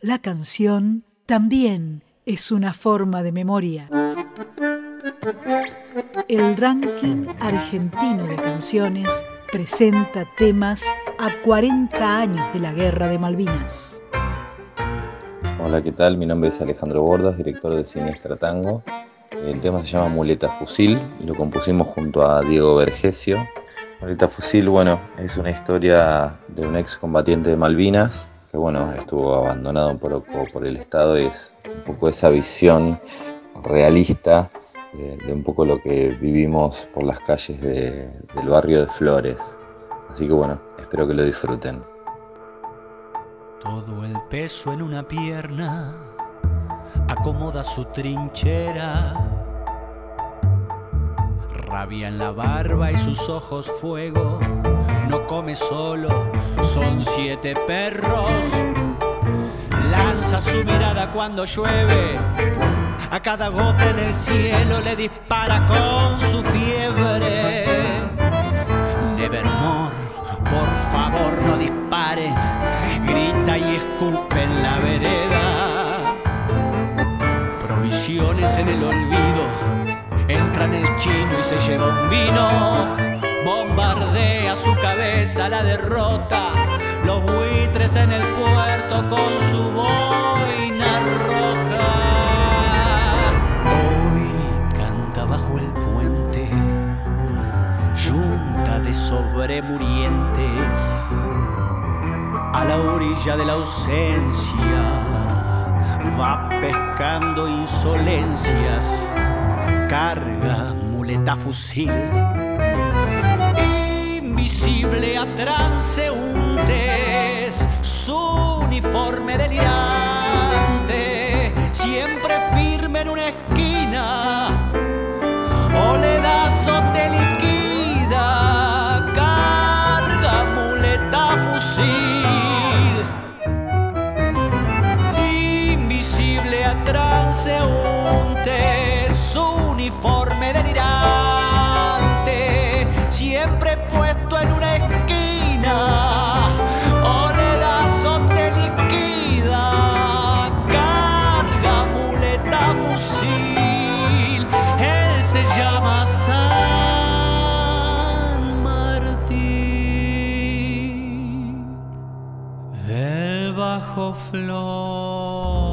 La canción también es una forma de memoria. El ranking argentino de canciones presenta temas a 40 años de la Guerra de Malvinas. Hola, ¿qué tal? Mi nombre es Alejandro Bordas, director de Siniestra Tango. El tema se llama Muleta Fusil y lo compusimos junto a Diego Vergesio. Muleta Fusil, bueno, es una historia de un excombatiente de Malvinas que, bueno, estuvo abandonado un poco por el Estado. Es un poco esa visión realista de un poco lo que vivimos por las calles del barrio de Flores. Así que, bueno, espero que lo disfruten. Todo el peso en una pierna acomoda su trinchera, rabia en la barba y sus ojos fuego. No come solo, son 7 perros. Lanza su mirada cuando llueve, a cada gota en el cielo le dispara con su fiebre. Nevermore, por favor no disparen, grita y escupe en la vereda. Provisiones en el olvido, entra en el chino y se lleva un vino. Bombardea su cabeza la derrota, los buitres en el puerto con su boina roja. Hoy canta bajo el puente, yunta de sobremurientes, a la orilla de la ausencia, va pescando insolencias, carga muleta fusil. Invisible a transeúntes, su uniforme delirante, siempre firme en una esquina, o le das o te liquida, carga muleta fusil. Invisible a transeúntes, su uniforme delirante, siempre puesto en una esquina, o le das o te liquida, carga muleta fusil. Él se llama San Martín del Bajo Flor.